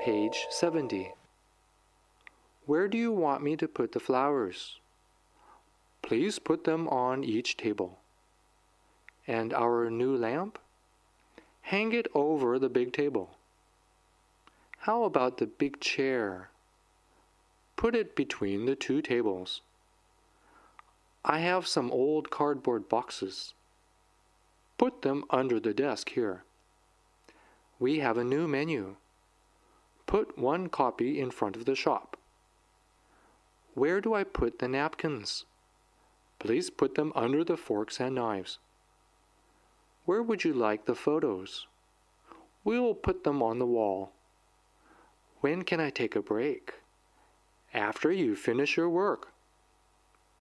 Page 70. Where do you want me to put the flowers? Please put them on each table. And our new lamp? Hang it over the big table. How about the big chair? Put it between the two tables. I have some old cardboard boxes. Put them under the desk here. We have a new menu. Put one copy in front of the shop. Where do I put the napkins? Please put them under the forks and knives. Where would you like the photos? We'll put them on the wall. When can I take a break? After you finish your work.